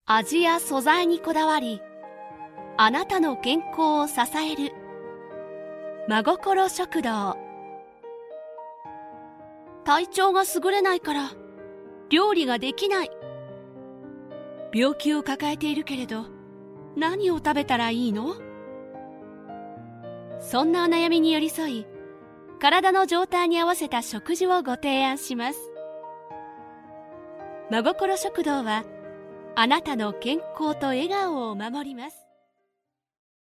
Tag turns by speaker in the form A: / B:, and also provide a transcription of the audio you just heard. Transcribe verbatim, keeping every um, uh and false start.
A: 味や素材にこだわり、あなたの健康を支える真心食堂。体調が優れないから料理ができない。病気を抱えているけれど何を食べたらいいの？そんなお悩みに寄り添い、体の状態に合わせた食事をご提案します。真心食堂はあなたの健康と笑顔を守ります。